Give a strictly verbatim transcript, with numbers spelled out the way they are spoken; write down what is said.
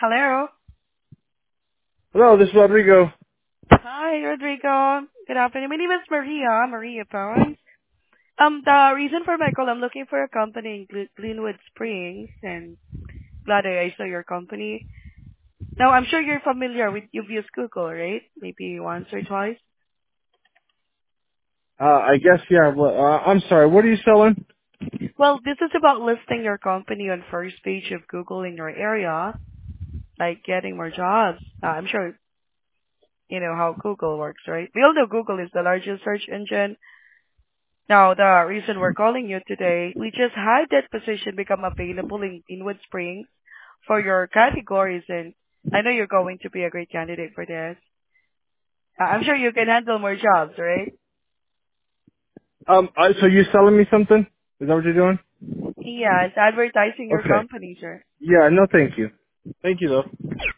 Hello. Hello, this is Rodrigo. Hi, Rodrigo. Good afternoon. My name is Maria, Maria Pons. Um, the reason for my call, I'm looking for a company in Gle- Glenwood Springs, and glad I I saw your company. Now, I'm sure you're familiar with, you've used Google, right? Maybe once or twice. Uh, I guess, yeah, well, uh, I'm sorry, what are you selling? Well, this is about listing your company on first page of Google in your area, like getting more jobs. Uh, I'm sure you know how Google works, right? We all know Google is the largest search engine. Now, the reason we're calling you today, we just had that position become available in Inwood Springs for your categories, and I know you're going to be a great candidate for this. Uh, I'm sure you can handle more jobs, right? Um, uh, so you selling me something? Is that what you're doing? Yes, advertising your Okay. company, sir. Yeah, no thank you. Thank you though.